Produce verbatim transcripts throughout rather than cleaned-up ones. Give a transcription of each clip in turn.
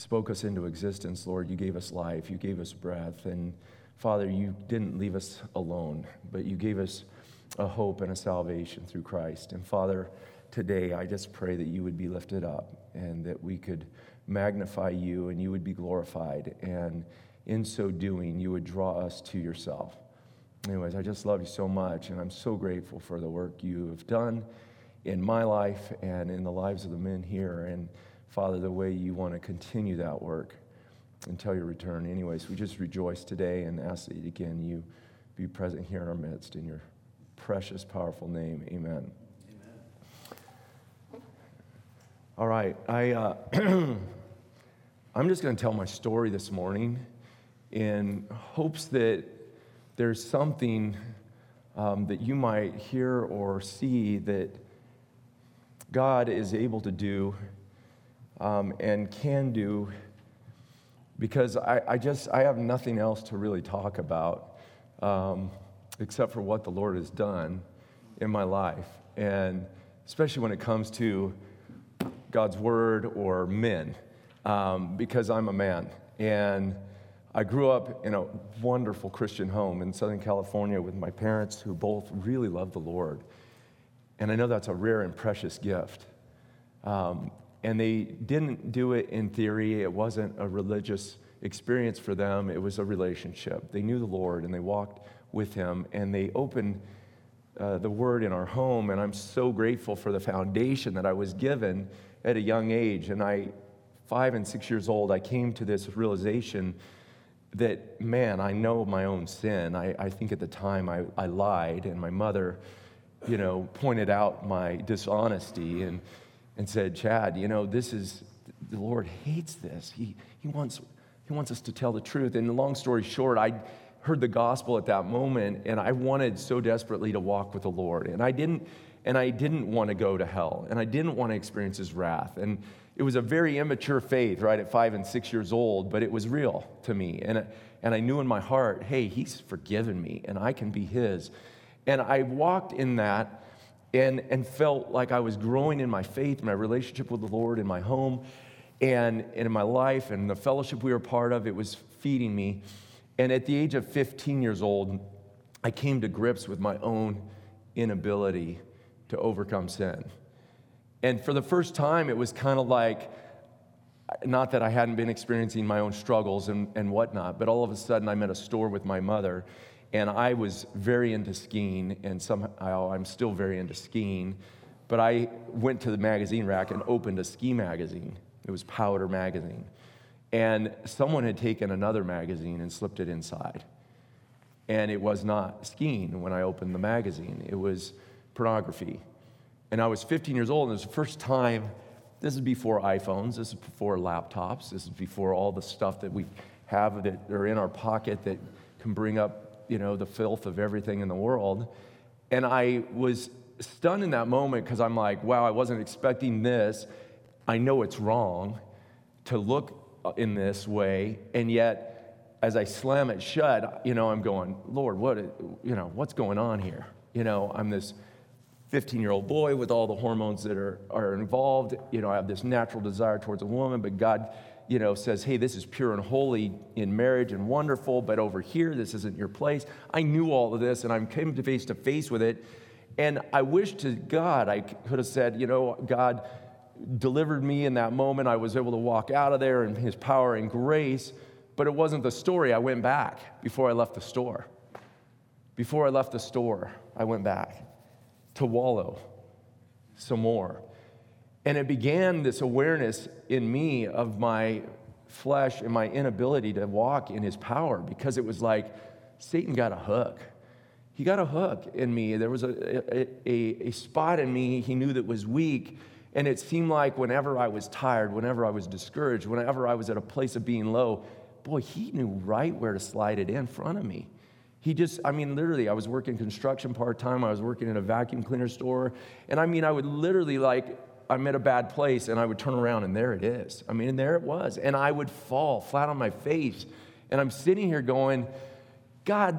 spoke us into existence, Lord. You gave us life. You gave us breath. And Father, you didn't leave us alone, but you gave us a hope and a salvation through Christ. And Father, today I just pray that you would be lifted up and that we could magnify you and you would be glorified. And in so doing, you would draw us to yourself. Anyways, I just love you so much, and I'm so grateful for the work you have done in my life and in the lives of the men here. And Father, the way you want to continue that work until your return. Anyways, we just rejoice today and ask that, again, you be present here in our midst. In your precious, powerful name, amen. Amen. All right, I, uh, I'm just going to tell my story this morning in hopes that there's something um, that you might hear or see that God is able to do um, and can do, because I, I just, I have nothing else to really talk about um, except for what the Lord has done in my life, and especially when it comes to God's word or men, um, because I'm a man, and I grew up in a wonderful Christian home in Southern California with my parents who both really loved the Lord. And I know that's a rare and precious gift. Um, and they didn't do it in theory. It wasn't a religious experience for them. It was a relationship. They knew the Lord and they walked with him, and they opened uh, the word in our home. And I'm so grateful for the foundation that I was given at a young age. And I, five and six years old, I came to this realization that, man, I know my own sin. I, I think at the time I, I lied, and my mother, you know, pointed out my dishonesty and and said, Chad, you know, this is, the Lord hates this. He he wants he wants us to tell the truth. And long story short, I heard the gospel at that moment, and I wanted so desperately to walk with the Lord. And I didn't and I didn't want to go to hell, and I didn't want to experience his wrath. And it was a very immature faith, right, at five and six years old, but it was real to me. And, and I knew in my heart, hey, he's forgiven me, and I can be his. And I walked in that and, and felt like I was growing in my faith, my relationship with the Lord, in my home, and, and in my life, and the fellowship we were part of. It was feeding me. And at the age of fifteen years old, I came to grips with my own inability to overcome sin. And for the first time, it was kind of like, not that I hadn't been experiencing my own struggles and, and whatnot, but all of a sudden I'm at a store with my mother, and I was very into skiing, and somehow I'm still very into skiing, but I went to the magazine rack and opened a ski magazine. It was Powder magazine. And someone had taken another magazine and slipped it inside. And it was not skiing when I opened the magazine. It was pornography. And I was fifteen years old, and it was the first time. This is before iPhones, this is before laptops, this is before all the stuff that we have that are in our pocket that can bring up, you know, the filth of everything in the world. And I was stunned in that moment because I'm like, wow, I wasn't expecting this. I know it's wrong to look in this way, and yet as I slam it shut, you know, I'm going, Lord, what, you know, what's going on here? You know, I'm this fifteen-year-old boy with all the hormones that are, are involved. You know, I have this natural desire towards a woman, but God, you know, says, hey, this is pure and holy in marriage and wonderful, but over here, this isn't your place. I knew all of this, and I came to face to face with it, and I wish to God I could have said, you know, God delivered me in that moment. I was able to walk out of there in his power and grace, but it wasn't the story. I went back before I left the store. Before I left the store, I went back to wallow some more. And it began this awareness in me of my flesh and my inability to walk in his power, because it was like Satan got a hook. He got a hook in me. There was a, a, a, a spot in me he knew that was weak, and it seemed like whenever I was tired, whenever I was discouraged, whenever I was at a place of being low, boy, he knew right where to slide it in front of me. He just, I mean, literally, I was working construction part-time. I was working in a vacuum cleaner store. And I mean, I would literally, like, I'm at a bad place, and I would turn around, and there it is. I mean, and there it was. And I would fall flat on my face. And I'm sitting here going, God,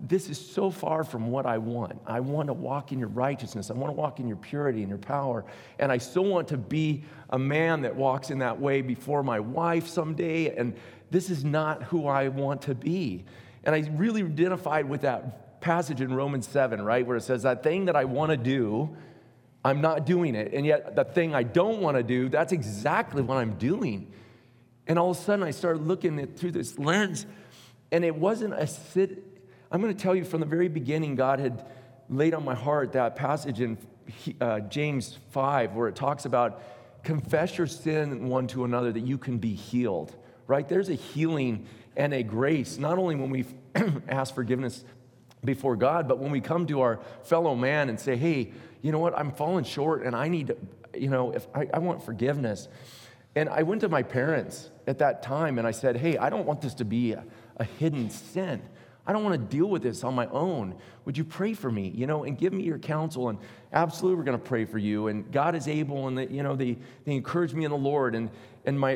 this is so far from what I want. I want to walk in your righteousness. I want to walk in your purity and your power. And I still want to be a man that walks in that way before my wife someday. And this is not who I want to be. And I really identified with that passage in Romans seven, right, where it says that thing that I want to do, I'm not doing it. And yet the thing I don't want to do, that's exactly what I'm doing. And all of a sudden I started looking at through this lens, and it wasn't a sit. I'm going to tell you from the very beginning, God had laid on my heart that passage in uh, James five, where it talks about confess your sin one to another that you can be healed, right? There's a healing and a grace, not only when we ask forgiveness before God, but when we come to our fellow man and say, hey, you know what, I'm falling short and I need to, you know, if I, I want forgiveness. And I went to my parents at that time and I said, hey, I don't want this to be a, a hidden sin. I don't want to deal with this on my own. Would you pray for me, you know, and give me your counsel? And absolutely, we're going to pray for you. And God is able, and they, you know, they, they encouraged me in the Lord. And, and my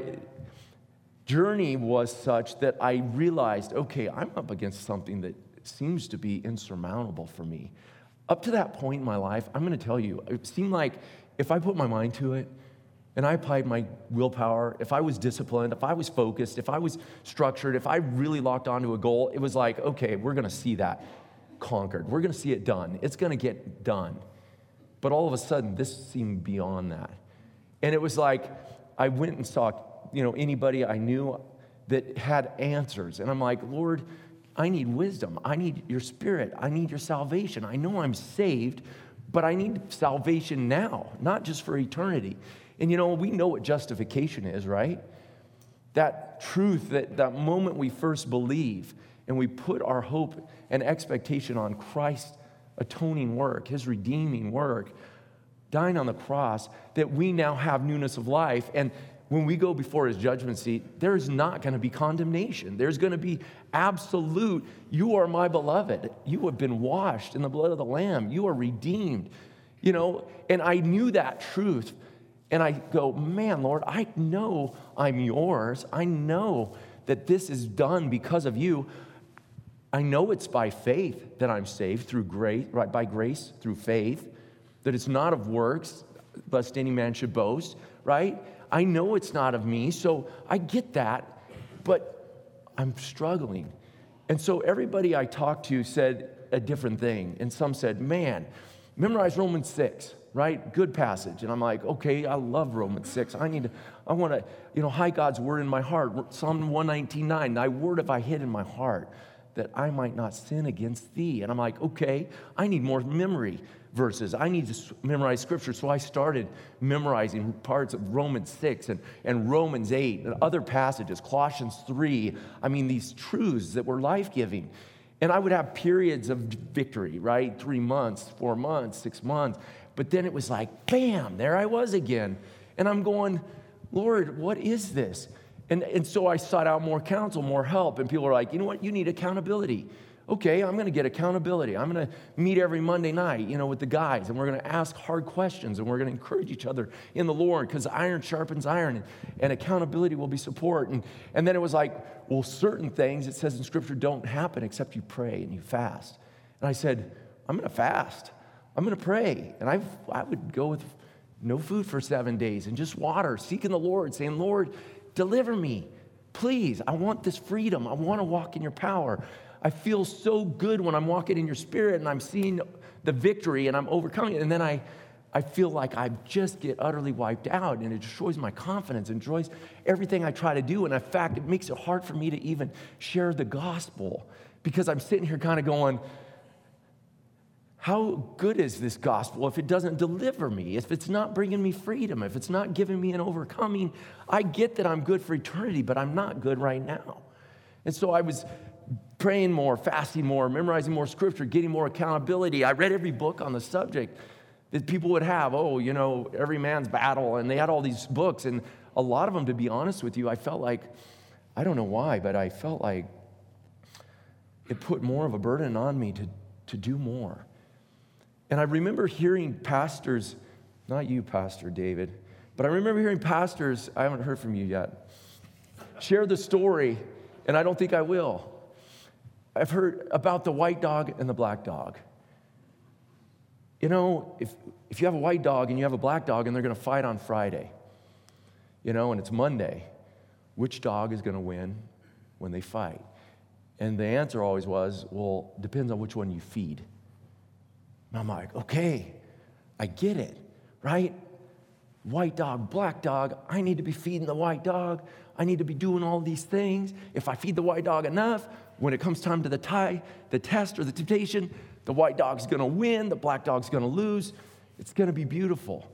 journey was such that I realized, okay, I'm up against something that seems to be insurmountable for me. Up to that point in my life, I'm going to tell you, it seemed like if I put my mind to it, and I applied my willpower, if I was disciplined, if I was focused, if I was structured, if I really locked onto a goal, it was like, okay, we're going to see that conquered. We're going to see it done. It's going to get done. But all of a sudden, this seemed beyond that. And it was like I went and saw, you know, anybody I knew that had answers. And I'm like, Lord, I need wisdom. I need your spirit. I need your salvation. I know I'm saved, but I need salvation now, not just for eternity. And you know, we know what justification is, right? That truth, that, that moment we first believe and we put our hope and expectation on Christ's atoning work, his redeeming work, dying on the cross, that we now have newness of life. And when we go before his judgment seat, there's not going to be condemnation. There's going to be absolute, you are my beloved. You have been washed in the blood of the Lamb. You are redeemed. You know, and I knew that truth. And I go, man, Lord, I know I'm yours. I know that this is done because of you. I know it's by faith that I'm saved, through grace, right? By grace, through faith, that it's not of works, lest any man should boast, right? I know it's not of me, so I get that, but I'm struggling. And so everybody I talked to said a different thing. And some said, man, memorize Romans six. Right? Good passage. And I'm like, okay, I love Romans six. I need to, I want to, you know, hide God's word in my heart. Psalm one nineteen nine, thy word have I hid in my heart, that I might not sin against thee. And I'm like, okay, I need more memory verses. I need to memorize scripture. So I started memorizing parts of Romans six and, and Romans eight and other passages, Colossians three. I mean, these truths that were life-giving. And I would have periods of victory, right? Three months, four months, six months. But then it was like, bam, there I was again. And I'm going, Lord, what is this? And, and so I sought out more counsel, more help. And people are like, you know what? You need accountability. Okay, I'm going to get accountability. I'm going to meet every Monday night, you know, with the guys. And we're going to ask hard questions. And we're going to encourage each other in the Lord, because iron sharpens iron. And, and accountability will be support. And, and then it was like, well, certain things, it says in Scripture, don't happen except you pray and you fast. And I said, I'm going to fast. I'm going to pray. And I I would go with no food for seven days and just water, seeking the Lord, saying, Lord, deliver me. Please, I want this freedom. I want to walk in your power. I feel so good when I'm walking in your spirit and I'm seeing the victory and I'm overcoming it. And then I, I feel like I just get utterly wiped out, and it destroys my confidence and destroys everything I try to do. And in fact, it makes it hard for me to even share the gospel, because I'm sitting here kind of going, how good is this gospel if it doesn't deliver me, if it's not bringing me freedom, if it's not giving me an overcoming? I get that I'm good for eternity, but I'm not good right now. And so I was praying more, fasting more, memorizing more scripture, getting more accountability. I read every book on the subject that people would have. Oh, you know, Every Man's Battle, and they had all these books. And a lot of them, to be honest with you, I felt like, I don't know why, but I felt like it put more of a burden on me to, to do more. And I remember hearing pastors, not you, Pastor David, but I remember hearing pastors, I haven't heard from you yet, share the story, and I don't think I will. I've heard about the white dog and the black dog. You know, if, if you have a white dog and you have a black dog and they're going to fight on Friday, you know, and it's Monday, which dog is going to win when they fight? And the answer always was, well, depends on which one you feed. And I'm like, okay, I get it, right? White dog, black dog, I need to be feeding the white dog. I need to be doing all these things. If I feed the white dog enough, when it comes time to the tie, the test or the temptation, the white dog's going to win, the black dog's going to lose. It's going to be beautiful.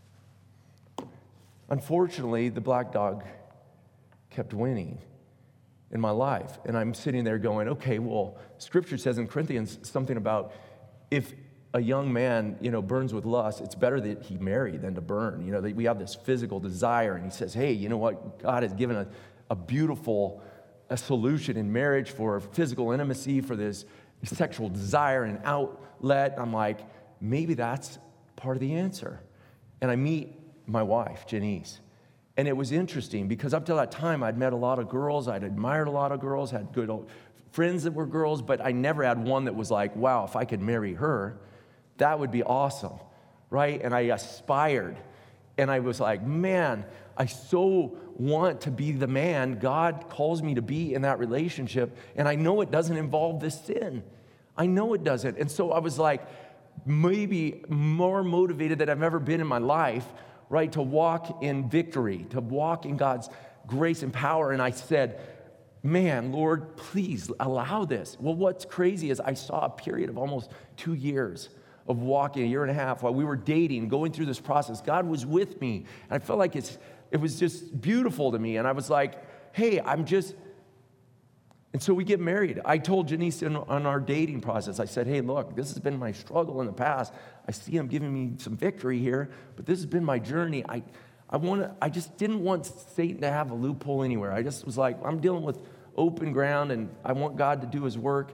Unfortunately, the black dog kept winning in my life. And I'm sitting there going, okay, well, Scripture says in Corinthians something about if a young man, you know, burns with lust, it's better that he marry than to burn. You know, we have this physical desire, and he says, hey, you know what? God has given a, a beautiful a solution in marriage for physical intimacy, for this sexual desire and outlet. I'm like, maybe that's part of the answer. And I meet my wife, Janice. And it was interesting because up till that time, I'd met a lot of girls. I'd admired a lot of girls, had good old friends that were girls, but I never had one that was like, wow, if I could marry her, that would be awesome, right? And I aspired. And I was like, man, I so want to be the man God calls me to be in that relationship. And I know it doesn't involve this sin. I know it doesn't. And so I was like, maybe more motivated than I've ever been in my life, right, to walk in victory, to walk in God's grace and power. And I said, man, Lord, please allow this. Well, what's crazy is I saw a period of almost two years of walking, a year and a half, while we were dating, going through this process. God was with me. And I felt like it's, it was just beautiful to me. And I was like, hey, I'm just... And so we get married. I told Janice in, on our dating process, I said, hey, look, this has been my struggle in the past. I see him giving me some victory here, but this has been my journey. I, I want to, I just didn't want Satan to have a loophole anywhere. I just was like, I'm dealing with open ground, and I want God to do his work.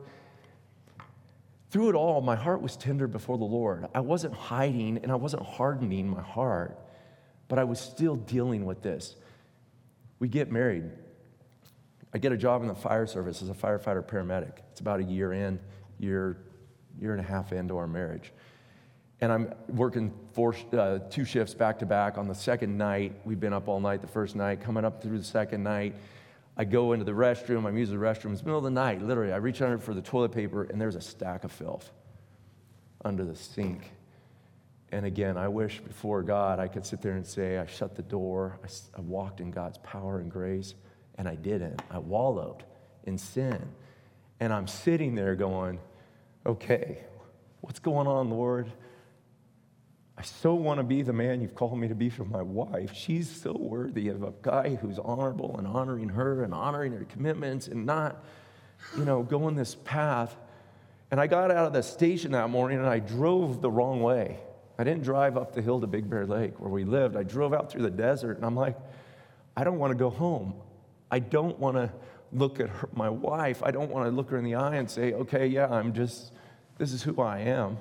Through it all, my heart was tender before the Lord. I wasn't hiding, and I wasn't hardening my heart, but I was still dealing with this. We get married. I get a job in the fire service as a firefighter paramedic. It's about a year in, year, year and a half into our marriage. And I'm working four, uh, two shifts back to back. On the second night, we've been up all night the first night. Coming up through the second night, I go into the restroom. I'm using the restroom. It's the middle of the night, literally. I reach under for the toilet paper, and there's a stack of filth under the sink. And again, I wish before God I could sit there and say, I shut the door. I, I walked in God's power and grace. And I didn't. I wallowed in sin. And I'm sitting there going, okay, what's going on, Lord? I so want to be the man you've called me to be for my wife. She's so worthy of a guy who's honorable and honoring her and honoring her commitments and not, you know, going this path. And I got out of the station that morning and I drove the wrong way. I didn't drive up the hill to Big Bear Lake where we lived. I drove out through the desert, and I'm like, I don't want to go home. I don't want to look at her, my wife. I don't want to look her in the eye and say, okay, yeah, I'm just, this is who I am.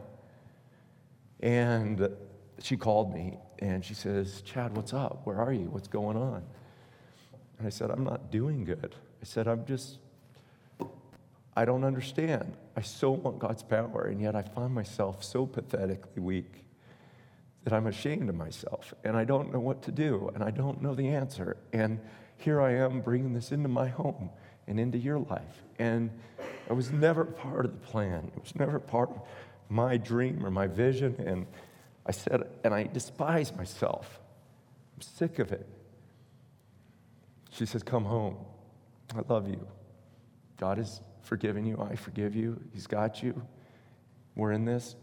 And she called me, and she says, Chad, what's up? Where are you? What's going on? And I said, I'm not doing good. I said, I'm just, I don't understand. I so want God's power, and yet I find myself so pathetically weak that I'm ashamed of myself, and I don't know what to do, and I don't know the answer. And here I am bringing this into my home and into your life. And I was never part of the plan. It was never part of my dream or my vision. And I said, and I despise myself. I'm sick of it. She says, come home. I love you. God has forgiven you. I forgive you. He's got you. We're in this.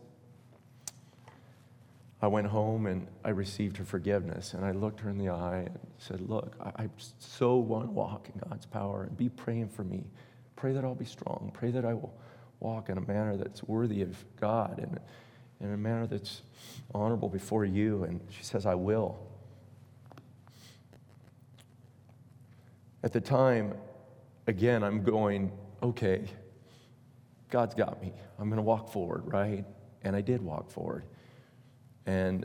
I went home and I received her forgiveness, and I looked her in the eye and said, look, I, I so want to walk in God's power, and be praying for me. Pray that I'll be strong. Pray that I will walk in a manner that's worthy of God and in a manner that's honorable before you. And she says, I will. At the time, again, I'm going, okay, God's got me. I'm going to walk forward, right? And I did walk forward. And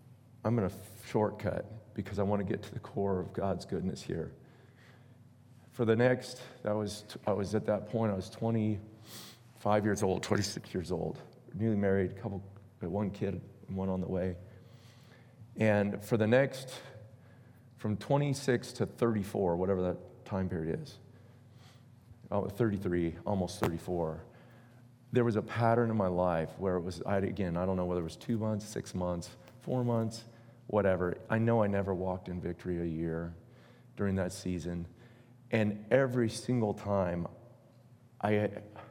I'm going to shortcut because I want to get to the core of God's goodness here. for the next, that was, I was at that point, I was twenty-five years old, twenty-six years old, newly married, a couple, one kid, and one on the way. And for the next, from twenty-six to thirty-four, whatever that time period is, oh, thirty-three, almost thirty-four, there was a pattern in my life where it was, I, again, I don't know whether it was two months, six months, four months, whatever. I know I never walked in victory a year during that season. And every single time, I,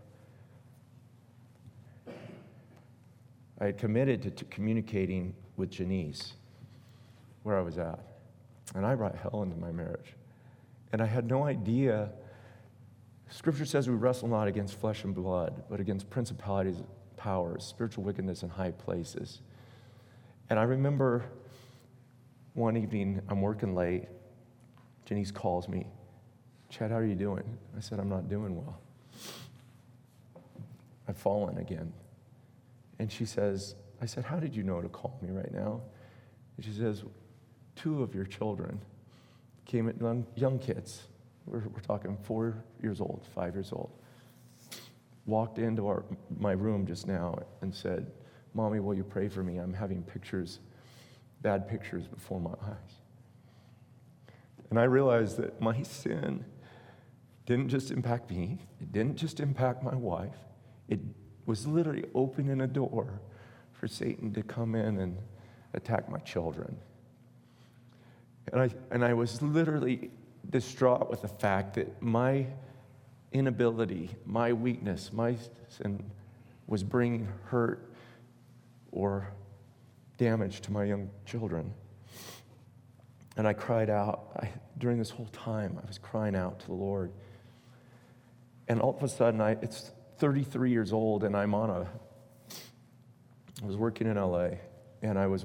I had committed to, to communicating with Janice where I was at. And I brought hell into my marriage. And I had no idea. Scripture says we wrestle not against flesh and blood, but against principalities, powers, spiritual wickedness in high places. And I remember one evening, I'm working late. Janice calls me. Chad, how are you doing? I said, I'm not doing well. I've fallen again. And she says, I said, how did you know to call me right now? And she says, two of your children came at young, young kids. We're, we're talking four years old, five years old. Walked into our, my room just now and said, Mommy, will you pray for me? I'm having pictures, bad pictures before my eyes. And I realized that my sin didn't just impact me. It didn't just impact my wife. It was literally opening a door for Satan to come in and attack my children. And I, and I was literally distraught with the fact that my inability, my weakness, my sin was bringing hurt or damage to my young children. And I cried out. I, during this whole time, I was crying out to the Lord. And all of a sudden, I, it's thirty-three years old, and I'm on a, I was working in L A, and I was,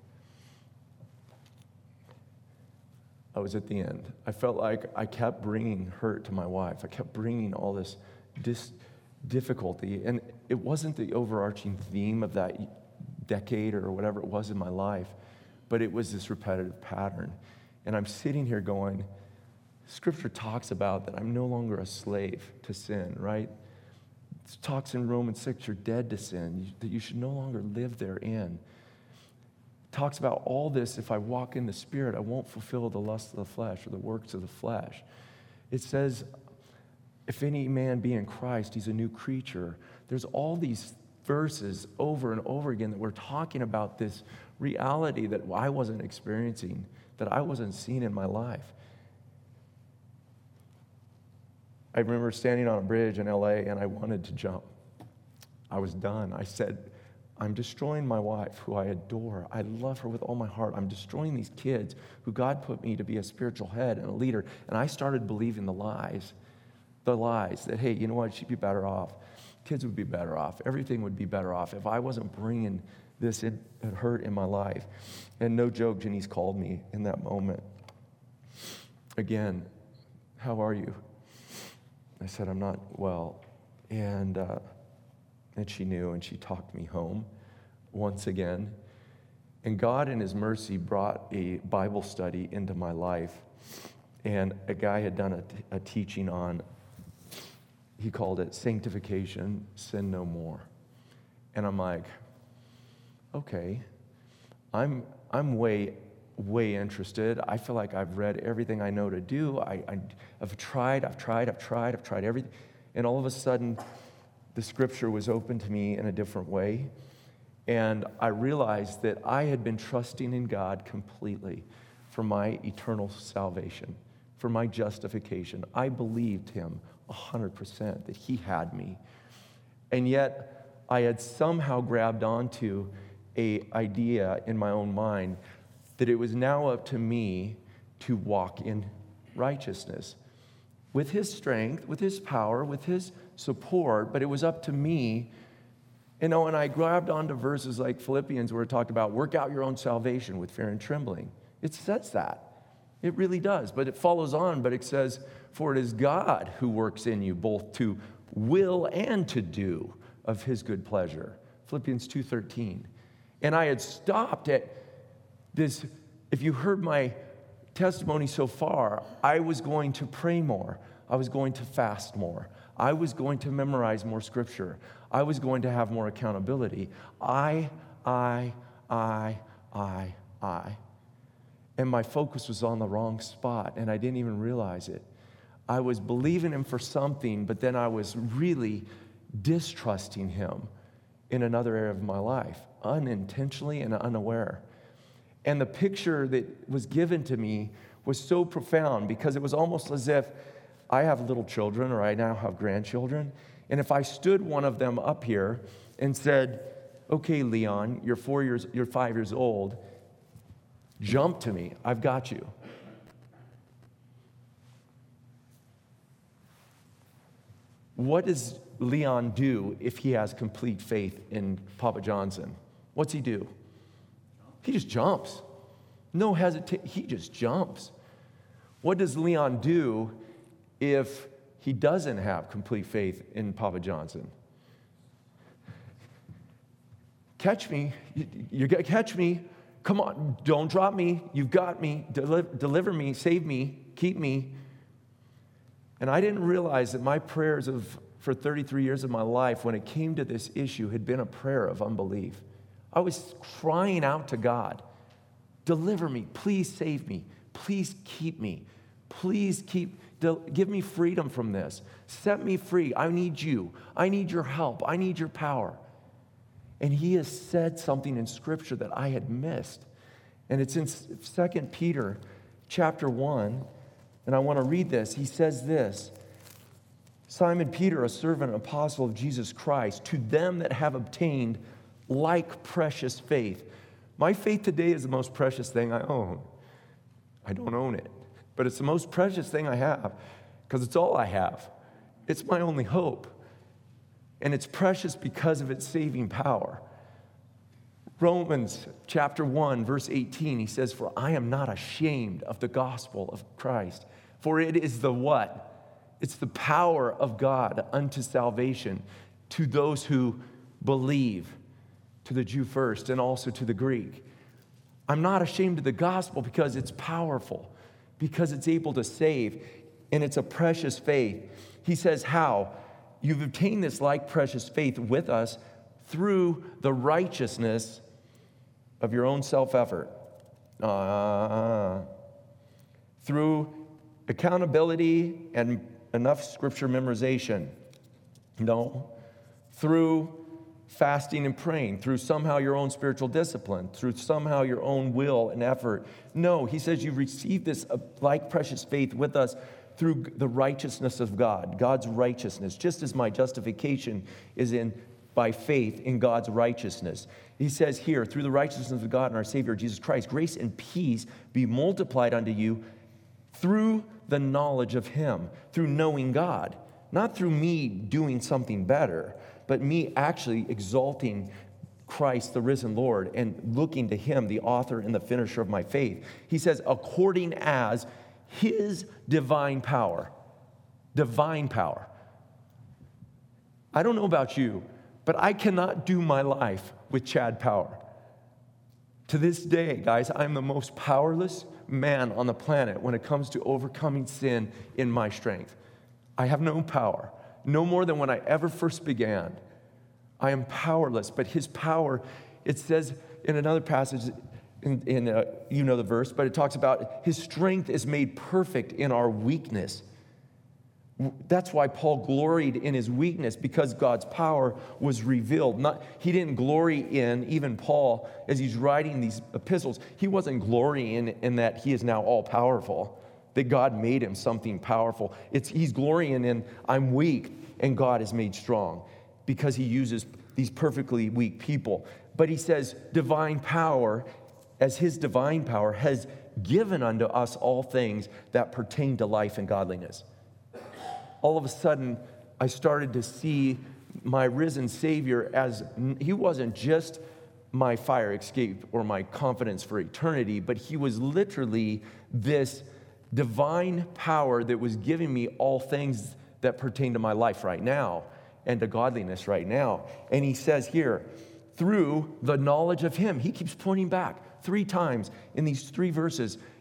I was at the end. I felt like I kept bringing hurt to my wife. I kept bringing all this dis, difficulty, and it wasn't the overarching theme of that decade or whatever it was in my life, but it was this repetitive pattern. And I'm sitting here going, Scripture talks about that I'm no longer a slave to sin, right? It talks in Romans six, you're dead to sin, that you should no longer live therein. It talks about all this, if I walk in the Spirit, I won't fulfill the lust of the flesh or the works of the flesh. It says, if any man be in Christ, he's a new creature. There's all these verses over and over again that we're talking about this reality that I wasn't experiencing, that I wasn't seeing in my life. I remember standing on a bridge in L A and I wanted to jump. I was done. I said, I'm destroying my wife, who I adore. I love her with all my heart. I'm destroying these kids who God put me to be a spiritual head and a leader. And I started believing the lies, the lies that, hey, you know what, she'd be better off. Kids would be better off. Everything would be better off if I wasn't bringing this in, hurt in my life. And no joke, Janice called me in that moment. Again, how are you? I said, I'm not well. And uh, and she knew, and she talked me home once again. And God in his mercy brought a Bible study into my life. And a guy had done a, a teaching on, he called it Sanctification, Sin No More. And I'm like, okay, I'm I'm way, way interested. I feel like I've read everything I know to do. I, I, I've tried, I've tried, I've tried, I've tried everything. And all of a sudden, the Scripture was open to me in a different way. And I realized that I had been trusting in God completely for my eternal salvation, for my justification. I believed him one hundred percent that he had me. And yet, I had somehow grabbed onto an idea in my own mind that it was now up to me to walk in righteousness. With his strength, with his power, with his support, but it was up to me. You know, and I grabbed onto verses like Philippians where it talked about work out your own salvation with fear and trembling. It says that. It really does. But it follows on, but it says, for it is God who works in you both to will and to do of his good pleasure. Philippians two thirteen. And I had stopped at this, if you heard my testimony so far, I was going to pray more. I was going to fast more. I was going to memorize more scripture. I was going to have more accountability. I, I, I, I, I. And my focus was on the wrong spot, and I didn't even realize it. I was believing him for something, but then I was really distrusting him in another area of my life, unintentionally and unaware. And the picture that was given to me was so profound because it was almost as if I have little children, or I now have grandchildren, and if I stood one of them up here and said, okay, Leon, you're four years, you're five years old, jump to me, I've got you. What does Leon do if he has complete faith in Papa Johnson? What's he do? He just jumps. No hesitation, he just jumps. What does Leon do if he doesn't have complete faith in Papa Johnson? Catch me, you, you got catch me. Come on, don't drop me. You've got me. Deli- deliver me, save me, keep me. And I didn't realize that my prayers of for thirty-three years of my life, when it came to this issue, had been a prayer of unbelief. I was crying out to God, deliver me, please save me, please keep me, please keep, give me freedom from this. Set me free. I need you. I need your help. I need your power. And he has said something in Scripture that I had missed. And it's in Second Peter chapter one, and I want to read this. He says this, Simon Peter, a servant and apostle of Jesus Christ, to them that have obtained like precious faith. My faith today is the most precious thing I own. I don't own it, but it's the most precious thing I have because it's all I have. It's my only hope. And it's precious because of its saving power. Romans chapter one, verse eighteen, he says, for I am not ashamed of the gospel of Christ, for it is the what? It's the power of God unto salvation to those who believe, to the Jew first and also to the Greek. I'm not ashamed of the gospel because it's powerful, because it's able to save, and it's a precious faith. He says, how? You've obtained this like precious faith with us through the righteousness of your own self-effort. Uh, through accountability and enough scripture memorization. No. Through fasting and praying, through somehow your own spiritual discipline, through somehow your own will and effort. No, he says you've received this like precious faith with us through the righteousness of God, God's righteousness, just as my justification is in by faith in God's righteousness. He says here, through the righteousness of God and our Savior Jesus Christ, grace and peace be multiplied unto you through the knowledge of him, through knowing God, not through me doing something better, but me actually exalting Christ, the risen Lord, and looking to him, the author and the finisher of my faith. He says, according as his divine power, divine power. I don't know about you, but I cannot do my life with Chad power. To this day, guys, I'm the most powerless man on the planet when it comes to overcoming sin in my strength. I have no power, no more than when I ever first began. I am powerless, but his power, it says in another passage, in, in uh, you know the verse, but it talks about his strength is made perfect in our weakness. That's why Paul gloried in his weakness, because God's power was revealed. Not, he didn't glory in, even Paul, as he's writing these epistles, he wasn't glorying in, in that he is now all-powerful, that God made him something powerful. It's, he's glorying in, I'm weak, and God is made strong, because he uses these perfectly weak people. But he says, divine power, as his divine power, has given unto us all things that pertain to life and godliness. All of a sudden, I started to see my risen Savior as, he wasn't just my fire escape or my confidence for eternity, but he was literally this divine power that was giving me all things that pertain to my life right now and to godliness right now. And he says here, through the knowledge of him, he keeps pointing back three times in these three verses.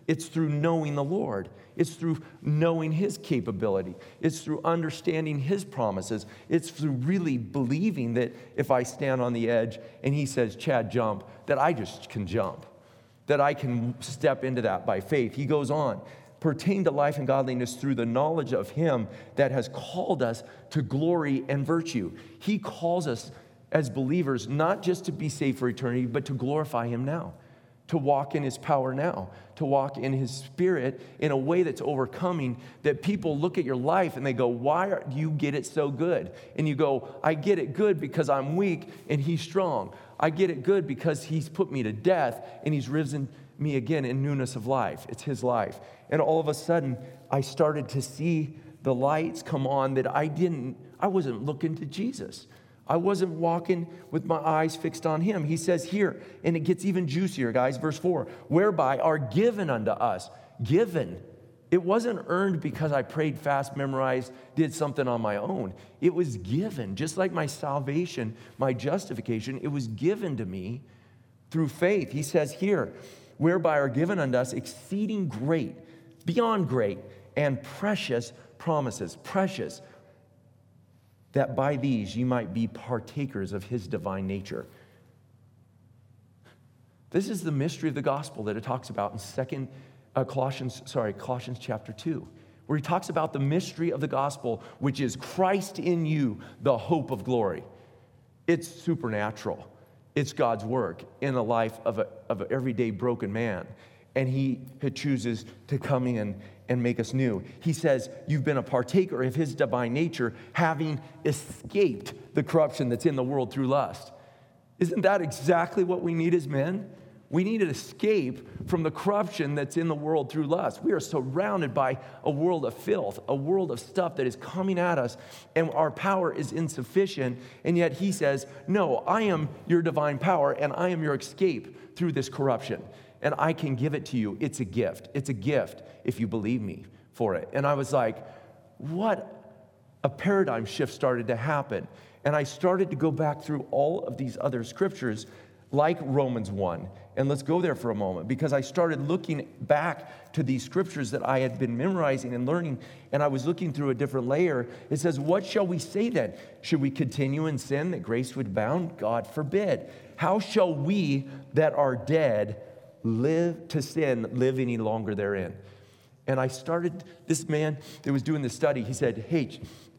It's through knowing the Lord. It's through knowing his capability. It's through understanding his promises. It's through really believing that if I stand on the edge and he says, Chad, jump, that I just can jump, that I can step into that by faith. He goes on, pertain to life and godliness through the knowledge of him that has called us to glory and virtue. He calls us as believers not just to be saved for eternity, but to glorify him now, to walk in his power now, to walk in his spirit in a way that's overcoming, that people look at your life and they go, why do you get it so good? And you go, I get it good because I'm weak and he's strong. I get it good because he's put me to death and he's risen me again in newness of life. It's his life. And all of a sudden, I started to see the lights come on that I didn't, I wasn't looking to Jesus. I wasn't walking with my eyes fixed on him. He says here, and it gets even juicier, guys, verse four, whereby are given unto us. Given. It wasn't earned because I prayed fast, memorized, did something on my own. It was given. Just like my salvation, my justification, it was given to me through faith. He says here, whereby are given unto us exceeding great, beyond great, and precious promises. Precious. That by these you might be partakers of his divine nature. This is the mystery of the gospel that it talks about in Second uh, Colossians, sorry, Colossians chapter two, where he talks about the mystery of the gospel, which is Christ in you, the hope of glory. It's supernatural. It's God's work in the life of a, of an everyday broken man. And he chooses to come in and make us new. He says, you've been a partaker of his divine nature, having escaped the corruption that's in the world through lust. Isn't that exactly what we need as men? We need an escape from the corruption that's in the world through lust. We are surrounded by a world of filth, a world of stuff that is coming at us, and our power is insufficient. And yet he says, no, I am your divine power, and I am your escape through this corruption. And I can give it to you. It's a gift. It's a gift if you believe me for it. And I was like, what a paradigm shift started to happen. And I started to go back through all of these other scriptures like Romans one. And let's go there for a moment, because I started looking back to these scriptures that I had been memorizing and learning, and I was looking through a different layer. It says, what shall we say then? Should we continue in sin that grace would abound? God forbid. How shall we that are dead live to sin, live any longer therein? And I started, this man that was doing the study, he said, hey,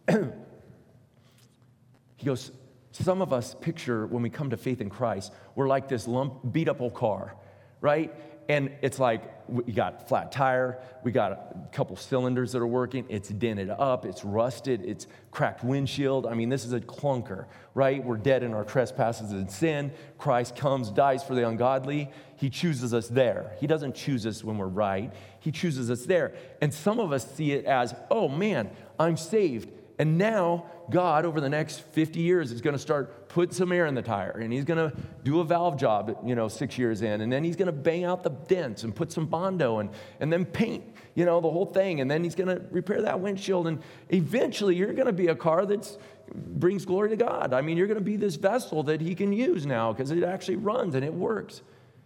he goes, some of us picture when we come to faith in Christ, we're like this lump, beat up old car, right? And it's like, we got flat tire, we got a couple cylinders that are working, it's dented up, it's rusted, it's cracked windshield. I mean, this is a clunker, right? We're dead in our trespasses and sin. Christ comes, dies for the ungodly. He chooses us there. He doesn't choose us when we're right. He chooses us there. And some of us see it as, oh man, I'm saved. And now God, over the next fifty years, is going to start putting some air in the tire, and he's going to do a valve job, you know, six years in, and then he's going to bang out the dents and put some Bondo and, and then paint, you know, the whole thing, and then he's going to repair that windshield, and eventually you're going to be a car that brings glory to God. I mean, you're going to be this vessel that he can use now because it actually runs and it works.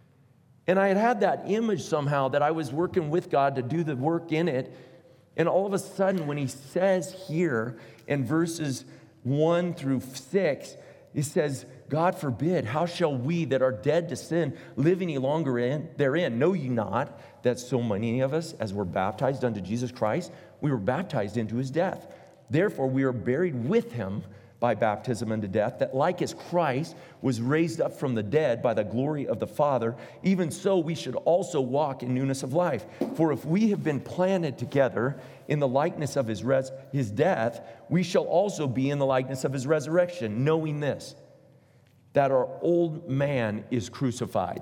And I had had that image somehow that I was working with God to do the work in it. And all of a sudden, when he says here in verses one through six, he says, God forbid, how shall we that are dead to sin live any longer in therein? Know ye not that so many of us, as were baptized unto Jesus Christ, we were baptized into his death. Therefore, we are buried with him by baptism unto death, that like as Christ was raised up from the dead by the glory of the Father, even so we should also walk in newness of life. For if we have been planted together in the likeness of his, res- his death, we shall also be in the likeness of his resurrection, knowing this, that our old man is crucified.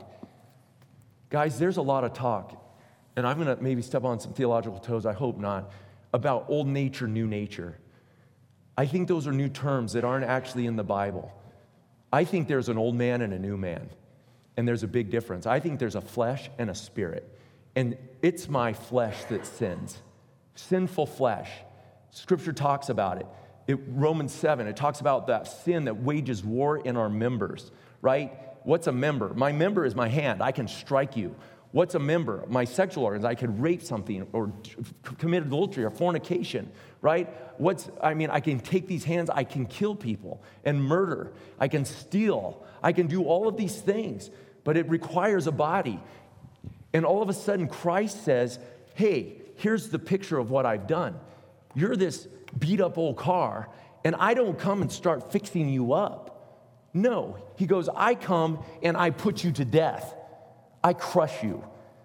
Guys, there's a lot of talk, and I'm going to maybe step on some theological toes, I hope not, about old nature, new nature. I think those are new terms that aren't actually in the Bible. I think there's an old man and a new man, and there's a big difference. I think there's a flesh and a spirit, and it's my flesh that sins. Sinful flesh. Scripture talks about it. it. Romans seven, it talks about that sin that wages war in our members, right? What's a member? My member is my hand. I can strike you. What's a member? My sexual organs. I could rape something or commit adultery or fornication, right? What's, I mean, I can take these hands, I can kill people and murder. I can steal. I can do all of these things, but it requires a body. And all of a sudden, Christ says, hey, here's the picture of what I've done. You're this beat up old car, and I don't come and start fixing you up. No, he goes, I come and I put you to death. I crush you.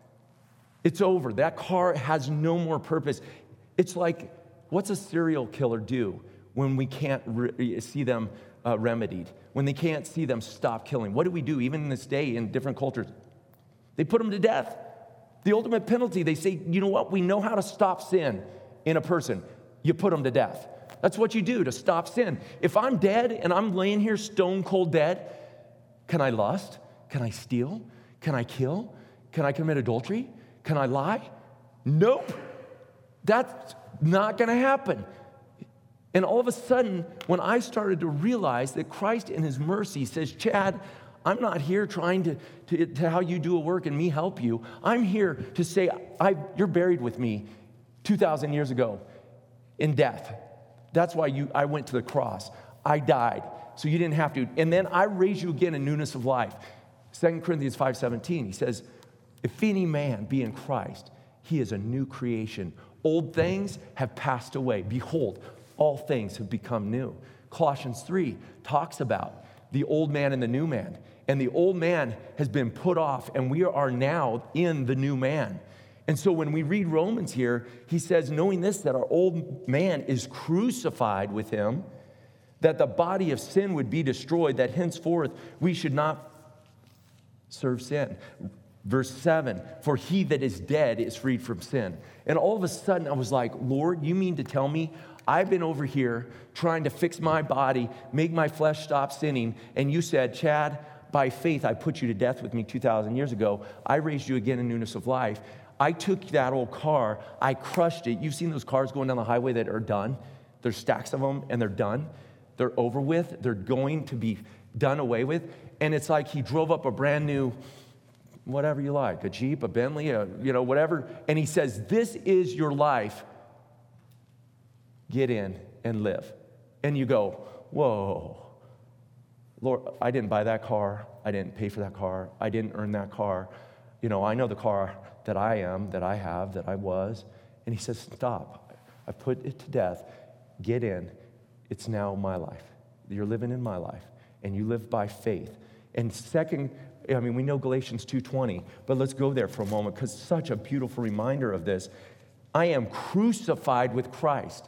It's over. That car has no more purpose. It's like, what's a serial killer do when we can't re- see them uh, remedied, when they can't see them stop killing? What do we do, even in this day in different cultures? They put them to death. The ultimate penalty, they say, you know what? We know how to stop sin in a person. You put them to death. That's what you do to stop sin. If I'm dead and I'm laying here stone cold dead, can I lust? Can I steal? Can I kill? Can I commit adultery? Can I lie? Nope. That's not going to happen. And all of a sudden, when I started to realize that Christ in his mercy says, Chad, I'm not here trying to, to, to how you do a work and me help you. I'm here to say, I, you're buried with me two thousand years ago in death. That's why you, I went to the cross. I died, so you didn't have to. And then I raise you again in newness of life. Second Corinthians five seventeen, he says, if any man be in Christ, he is a new creation. Old things have passed away. Behold, all things have become new. Colossians three talks about the old man and the new man. And the old man has been put off, and we are now in the new man. And so when we read Romans here, he says, knowing this, that our old man is crucified with him, that the body of sin would be destroyed, that henceforth we should not serve sin. Verse seven, for he that is dead is freed from sin. And all of a sudden I was like, Lord, you mean to tell me I've been over here trying to fix my body, make my flesh stop sinning, and you said, Chad, by faith I put you to death with me two thousand years ago. I raised you again in newness of life. I took that old car, I crushed it. You've seen those cars going down the highway that are done. There's stacks of them and they're done. They're over with. They're going to be done away with. And it's like he drove up a brand new, whatever you like, a Jeep, a Bentley, a, you know, whatever. And he says, this is your life. Get in and live. And you go, whoa, Lord, I didn't buy that car. I didn't pay for that car. I didn't earn that car. You know, I know the car that I am, that I have, that I was. And he says, stop. I put it to death. Get in. It's now my life. You're living in my life. And you live by faith. And second, I mean, we know Galatians two twenty, but let's go there for a moment because it's such a beautiful reminder of this. I am crucified with Christ.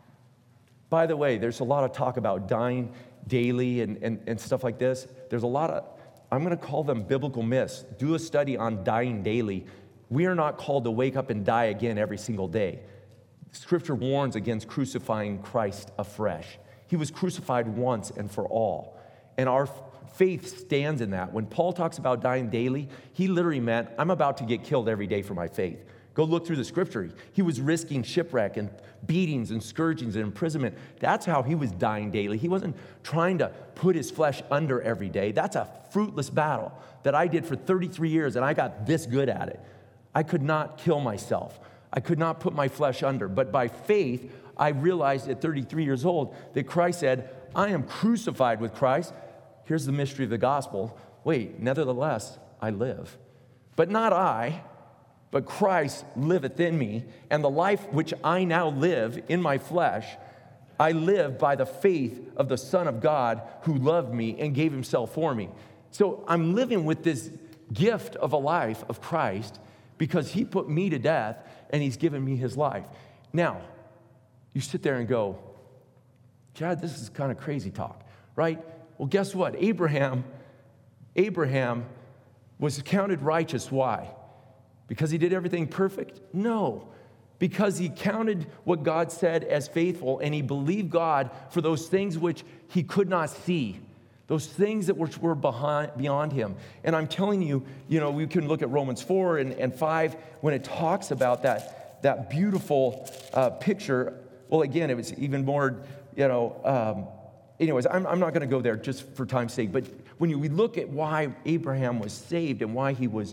By the way, there's a lot of talk about dying daily and, and, and stuff like this. There's a lot of, I'm going to call them biblical myths. Do a study on dying daily. We are not called to wake up and die again every single day. Scripture warns against crucifying Christ afresh. He was crucified once and for all. And our faith stands in that. When Paul talks about dying daily, he literally meant, I'm about to get killed every day for my faith. Go look through the scripture. He was risking shipwreck and beatings and scourgings and imprisonment. That's how he was dying daily. He wasn't trying to put his flesh under every day. That's a fruitless battle that I did for thirty-three years, and I got this good at it. I could not kill myself. I could not put my flesh under. But by faith, I realized at thirty-three years old that Christ said, I am crucified with Christ. Here's the mystery of the gospel. Wait, nevertheless, I live. But not I, but Christ liveth in me. And the life which I now live in my flesh, I live by the faith of the Son of God who loved me and gave himself for me. So I'm living with this gift of a life of Christ because he put me to death and he's given me his life. Now, you sit there and go, Chad, this is kind of crazy talk, right? Well, guess what? Abraham, Abraham was counted righteous. Why? Because he did everything perfect? No. Because he counted what God said as faithful, and he believed God for those things which he could not see, those things that were, were behind, beyond him. And I'm telling you, you know, we can look at Romans four and, and five when it talks about that, that beautiful uh, picture. Well, again, it was even more, you know, um, anyways, I'm, I'm not going to go there just for time's sake. But when you, we look at why Abraham was saved and why he was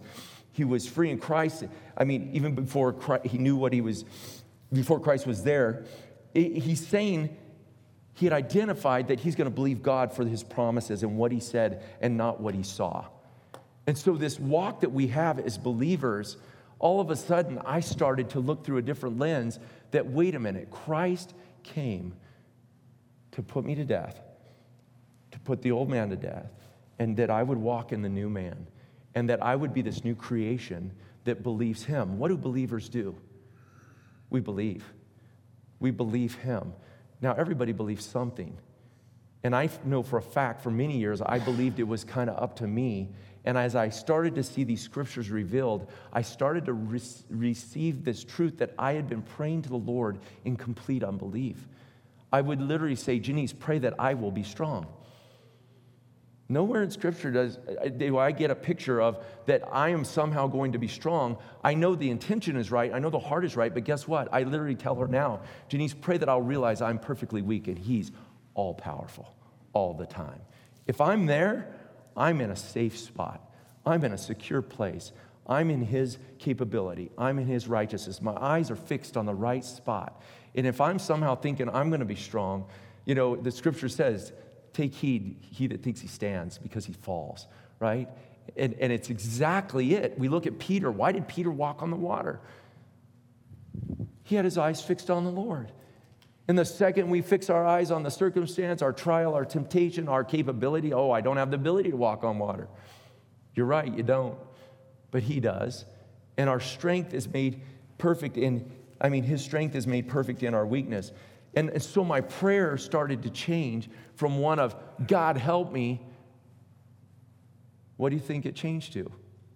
He was free in Christ. I mean, even before Christ, he knew what he was, before Christ was there, he's saying he had identified that he's going to believe God for his promises and what he said and not what he saw. And so this walk that we have as believers, all of a sudden I started to look through a different lens that, wait a minute, Christ came to put me to death, to put the old man to death, and that I would walk in the new man, and that I would be this new creation that believes him. What do believers do? We believe. We believe him. Now, everybody believes something. And I know for a fact, for many years, I believed it was kind of up to me. And as I started to see these scriptures revealed, I started to re- receive this truth that I had been praying to the Lord in complete unbelief. I would literally say, Janice, pray that I will be strong. Nowhere in Scripture does do I get a picture of that I am somehow going to be strong. I know the intention is right. I know the heart is right. But guess what? I literally tell her now, Janice, pray that I'll realize I'm perfectly weak and he's all powerful all the time. If I'm there, I'm in a safe spot. I'm in a secure place. I'm in his capability. I'm in his righteousness. My eyes are fixed on the right spot. And if I'm somehow thinking I'm going to be strong, you know, the Scripture says, take heed, he that thinks he stands, because he falls, right? And, and it's exactly it. We look at Peter. Why did Peter walk on the water? He had his eyes fixed on the Lord. And the second we fix our eyes on the circumstance, our trial, our temptation, our capability, oh, I don't have the ability to walk on water. You're right, you don't. But he does. And our strength is made perfect in, I mean, his strength is made perfect in our weakness. And, and so my prayer started to change from one of, God help me. What do you think it changed to?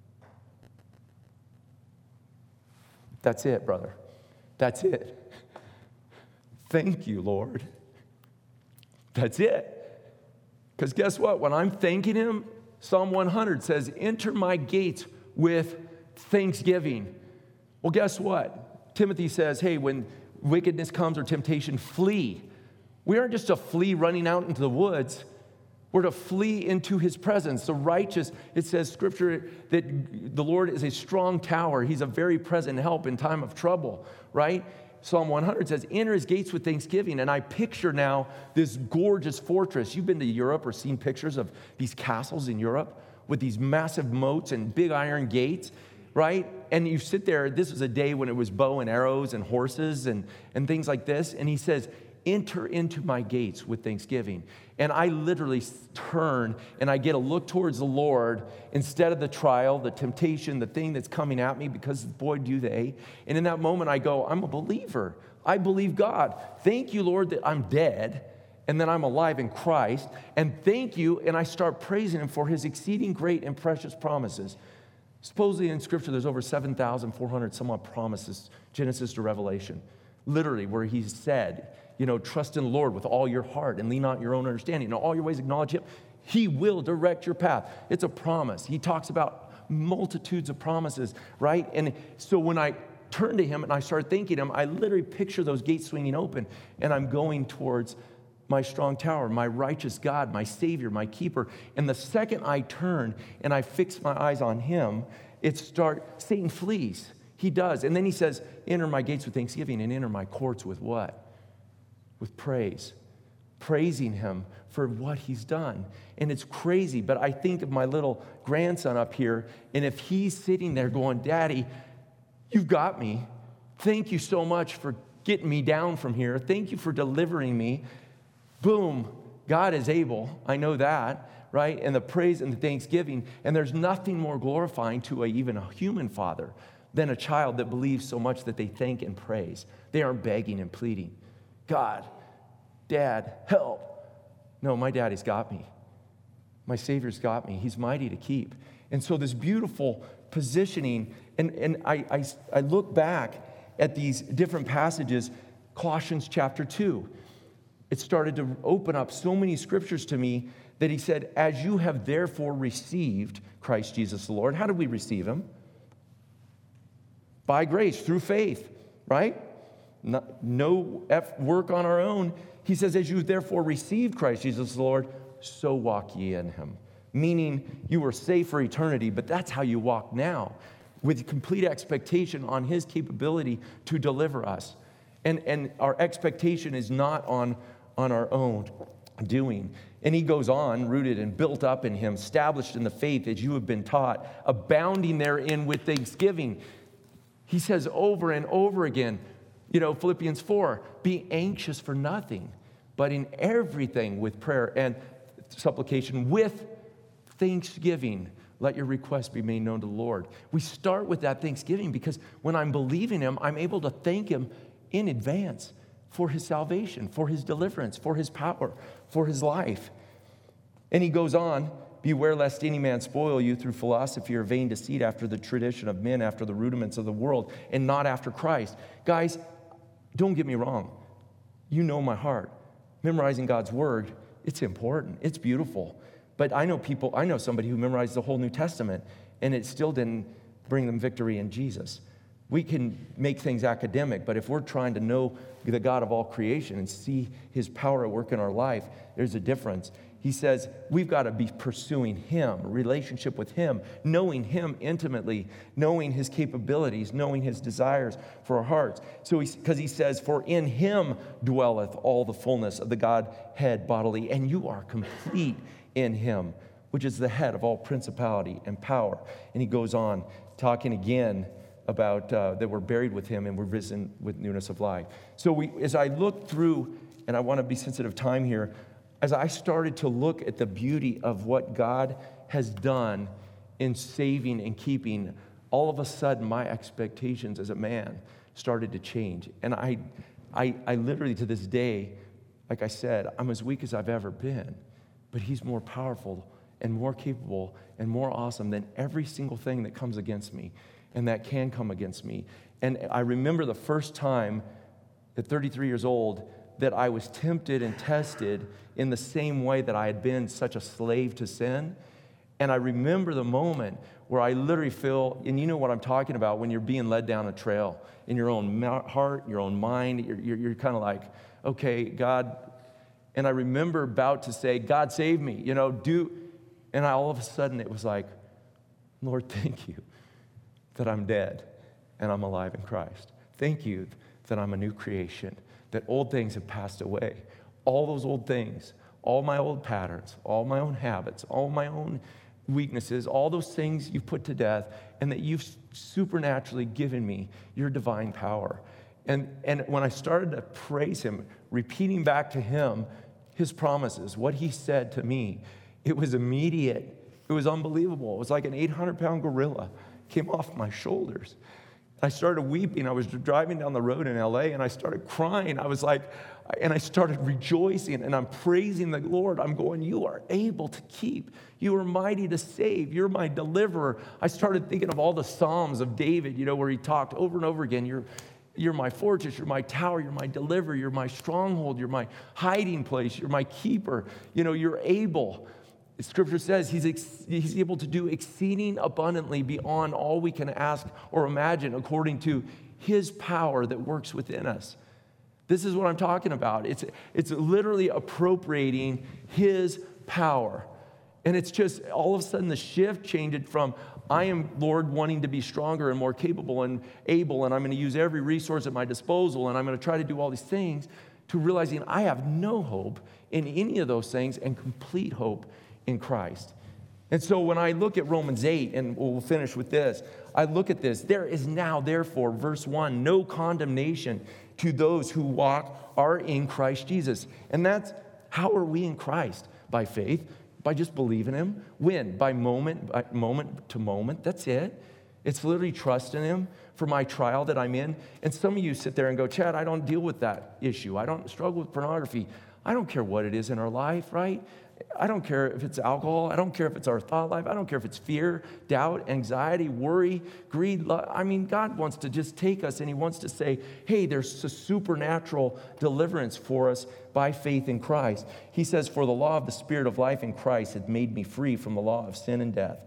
That's it, brother. That's it. Thank you, Lord. That's it. Because guess what? When I'm thanking him, Psalm one hundred says, enter my gates with thanksgiving. Well, guess what? Timothy says, hey, when wickedness comes or temptation, flee. We aren't just to flee running out into the woods. We're to flee into his presence. The righteous, it says, Scripture, that the Lord is a strong tower. He's a very present help in time of trouble, right? Psalm one hundred says, enter his gates with thanksgiving. And I picture now this gorgeous fortress. You've been to Europe or seen pictures of these castles in Europe with these massive moats and big iron gates, right? And you sit there. This was a day when it was bow and arrows and horses and, and things like this. And he says, enter into my gates with thanksgiving. And I literally turn and I get a look towards the Lord instead of the trial, the temptation, the thing that's coming at me, because boy, do they. And in that moment I go, I'm a believer. I believe God. Thank you, Lord, that I'm dead and that I'm alive in Christ. And thank you, and I start praising him for his exceeding great and precious promises. Supposedly in Scripture there's over seven thousand four hundred some odd promises, Genesis to Revelation, literally where he said, you know, trust in the Lord with all your heart and lean not on your own understanding. In all your ways acknowledge him. He will direct your path. It's a promise. He talks about multitudes of promises, right? And so when I turn to him and I start thanking him, I literally picture those gates swinging open and I'm going towards my strong tower, my righteous God, my Savior, my keeper. And the second I turn and I fix my eyes on him, it start, Satan flees. He does. And then he says, enter my gates with thanksgiving and enter my courts with what? With praise, praising him for what he's done. And it's crazy, but I think of my little grandson up here, and if he's sitting there going, Daddy, you've got me. Thank you so much for getting me down from here. Thank you for delivering me. Boom, God is able. I know that, right? And the praise and the thanksgiving. And there's nothing more glorifying to a, even a human father than a child that believes so much that they thank and praise. They aren't begging and pleading. God, Dad, help. No, my daddy's got me. My Savior's got me. He's mighty to keep. And so this beautiful positioning, and, and I, I, I look back at these different passages, Colossians chapter two. It started to open up so many scriptures to me that he said, as you have therefore received Christ Jesus the Lord. How did we receive him? By grace, through faith, right? No work on our own. He says, as you therefore received Christ Jesus the Lord, so walk ye in him. Meaning you were saved for eternity, but that's how you walk now. with complete expectation on his capability to deliver us. And, and our expectation is not on, on our own doing. And he goes on, rooted and built up in him, established in the faith as you have been taught, abounding therein with thanksgiving. He says over and over again, you know, Philippians four, be anxious for nothing, but in everything with prayer and supplication, with thanksgiving, let your requests be made known to the Lord. We start with that thanksgiving because when I'm believing him, I'm able to thank him in advance for his salvation, for his deliverance, for his power, for his life. And he goes on, beware lest any man spoil you through philosophy or vain deceit after the tradition of men, after the rudiments of the world, and not after Christ. Guys, don't get me wrong. You know my heart. Memorizing God's word, it's important. It's beautiful. But I know people, I know somebody who memorized the whole New Testament, and it still didn't bring them victory in Jesus. We can make things academic, but if we're trying to know the God of all creation and see his power at work in our life, there's a difference. He says we've got to be pursuing him, a relationship with him, knowing him intimately, knowing his capabilities, knowing his desires for our hearts. So because he, he says, for in him dwelleth all the fullness of the Godhead bodily, and you are complete in him, which is the head of all principality and power. And he goes on talking again about uh, that we're buried with him and we're risen with newness of life. So we, as I look through, and I want to be sensitive of time here, as I started to look at the beauty of what God has done in saving and keeping, all of a sudden my expectations as a man started to change. And I, I, I literally to this day, like I said, I'm as weak as I've ever been, but he's more powerful and more capable and more awesome than every single thing that comes against me and that can come against me. And I remember the first time at thirty-three years old that I was tempted and tested in the same way that I had been such a slave to sin. And I remember the moment where I literally feel, and you know what I'm talking about, when you're being led down a trail in your own heart, your own mind, you're, you're, you're kind of like, okay, God. And I remember about to say, God, save me, you know, do. And I, all of a sudden it was like, Lord, thank you that I'm dead and I'm alive in Christ. Thank you that I'm a new creation, that old things have passed away. All those old things, all my old patterns, all my own habits, all my own weaknesses, all those things you've put to death, and that you've supernaturally given me your divine power. And, and when I started to praise him, repeating back to him his promises, what he said to me, it was immediate. It was unbelievable. It was like an eight hundred pound gorilla came off my shoulders. I started weeping. I was driving down the road in L A and I started crying. I was like, and I started rejoicing and I'm praising the Lord. I'm going, you are able to keep. You are mighty to save. You're my deliverer. I started thinking of all the Psalms of David, you know, where he talked over and over again. You're, you're my fortress. You're my tower. You're my deliverer. You're my stronghold. You're my hiding place. You're my keeper. You know, you're able. Scripture says he's, ex- he's able to do exceeding abundantly beyond all we can ask or imagine according to his power that works within us. This is what I'm talking about. It's, it's literally appropriating his power. And it's just all of a sudden the shift changed from I am, Lord, wanting to be stronger and more capable and able, and I'm going to use every resource at my disposal, and I'm going to try to do all these things, to realizing I have no hope in any of those things and complete hope in Christ. And so when I look at Romans eight, and we'll finish with this, I look at this. There is now, therefore, verse one, no condemnation to those who walk are in Christ Jesus. And that's, how are we in Christ? By faith, by just believing him. When? By moment, by moment to moment. That's it. It's literally trusting him for my trial that I'm in. And some of you sit there and go, Chad, I don't deal with that issue. I don't struggle with pornography. I don't care what it is in our life, right? I don't care if it's alcohol. I don't care if it's our thought life. I don't care if it's fear, doubt, anxiety, worry, greed. Love. I mean, God wants to just take us and he wants to say, hey, there's a supernatural deliverance for us by faith in Christ. He says, for the law of the Spirit of life in Christ had made me free from the law of sin and death.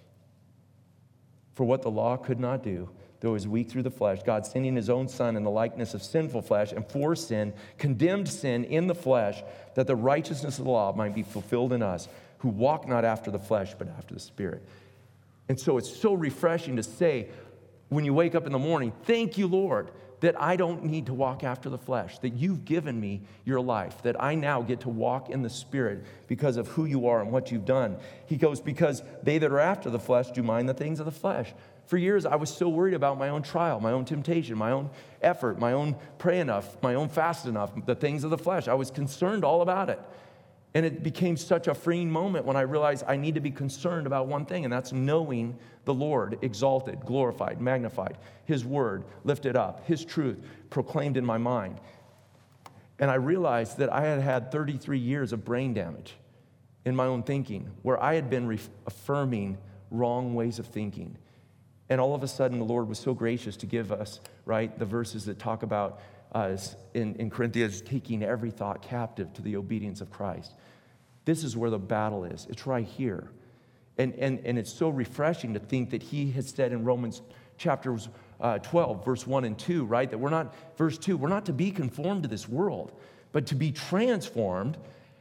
For what the law could not do, though it was weak through the flesh, God sending his own Son in the likeness of sinful flesh, and for sin, condemned sin in the flesh, that the righteousness of the law might be fulfilled in us, who walk not after the flesh, but after the Spirit. And so it's so refreshing to say, when you wake up in the morning, thank you, Lord, that I don't need to walk after the flesh, that you've given me your life, that I now get to walk in the Spirit because of who you are and what you've done. He goes, because they that are after the flesh do mind the things of the flesh. For years, I was so worried about my own trial, my own temptation, my own effort, my own pray enough, my own fast enough, the things of the flesh. I was concerned all about it. And it became such a freeing moment when I realized I need to be concerned about one thing, and that's knowing the Lord exalted, glorified, magnified, His word lifted up, His truth proclaimed in my mind. And I realized that I had had thirty-three years of brain damage in my own thinking, where I had been re- affirming wrong ways of thinking. And all of a sudden, the Lord was so gracious to give us, right, the verses that talk about us in, in Corinthians, taking every thought captive to the obedience of Christ. This is where the battle is. It's right here. And, and, and it's so refreshing to think that He has said in Romans chapter uh, twelve, verse one and two, right, that we're not, verse two, we're not to be conformed to this world, but to be transformed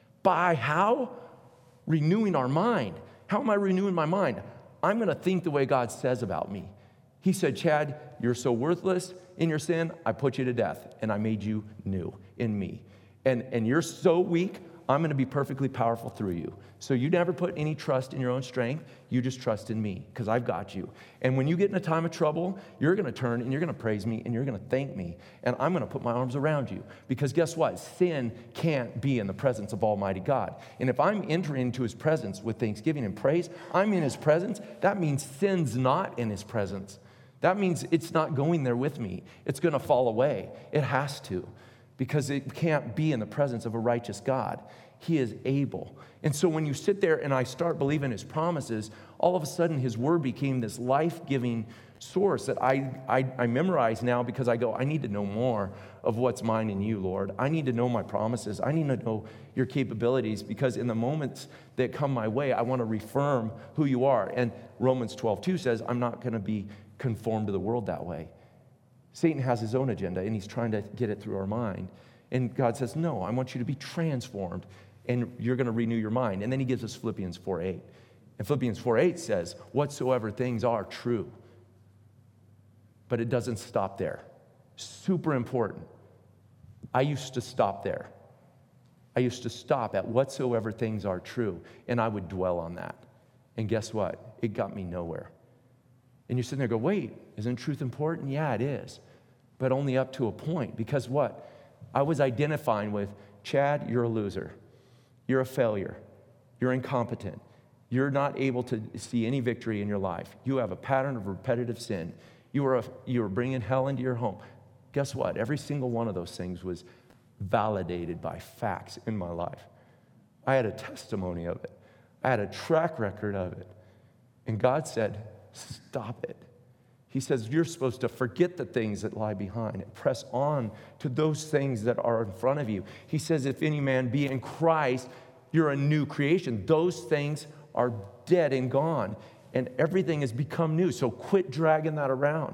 by how? Renewing our mind. How am I renewing my mind? I'm going to think the way God says about me. He said, Chad, you're so worthless in your sin, I put you to death, and I made you new in me. And, and you're so weak, I'm going to be perfectly powerful through you. So you never put any trust in your own strength. You just trust in me, because I've got you. And when you get in a time of trouble, you're going to turn and you're going to praise me and you're going to thank me. And I'm going to put my arms around you. Because guess what? Sin can't be in the presence of Almighty God. And if I'm entering into His presence with thanksgiving and praise, I'm in His presence. That means sin's not in His presence. That means it's not going there with me. It's going to fall away. It has to, because it can't be in the presence of a righteous God. He is able. And so when you sit there and I start believing His promises, all of a sudden His word became this life-giving source that I, I, I memorize now, because I go, I need to know more of what's mine in you, Lord. I need to know my promises. I need to know your capabilities, because in the moments that come my way, I want to reaffirm who you are. And Romans twelve two says, I'm not going to be conformed to the world that way. Satan has his own agenda, and he's trying to get it through our mind. And God says, no, I want you to be transformed, and you're going to renew your mind. And then He gives us Philippians four eight. And Philippians four eight says, whatsoever things are true. But it doesn't stop there. Super important. I used to stop there. I used to stop at whatsoever things are true, and I would dwell on that. And guess what? It got me nowhere. And you're sitting there and go, wait, isn't truth important? Yeah, it is. But only up to a point. Because what? I was identifying with, Chad, you're a loser. You're a failure. You're incompetent. You're not able to see any victory in your life. You have a pattern of repetitive sin. You are, a, you are bringing hell into your home. Guess what? Every single one of those things was validated by facts in my life. I had a testimony of it. I had a track record of it. And God said, stop it. He says, you're supposed to forget the things that lie behind and press on to those things that are in front of you. He says, if any man be in Christ, you're a new creation. Those things are dead and gone, and everything has become new. So quit dragging that around.